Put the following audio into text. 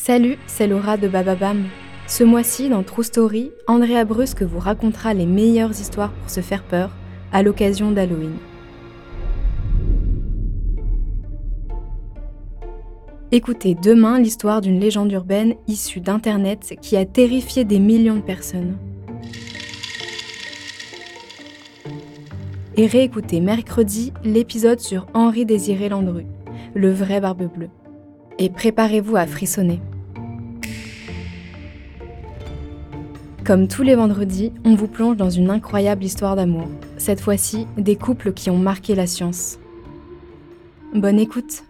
Salut, c'est Laura de Bababam. Ce mois-ci, dans True Story, Andrea Brusque vous racontera les meilleures histoires pour se faire peur à l'occasion d'Halloween. Écoutez demain l'histoire d'une légende urbaine issue d'Internet qui a terrifié des millions de personnes. Et réécoutez mercredi l'épisode sur Henri-Désiré Landru, le vrai Barbe Bleue. Et préparez-vous à frissonner. Comme tous les vendredis, on vous plonge dans une incroyable histoire d'amour. Cette fois-ci, des couples qui ont marqué la science. Bonne écoute!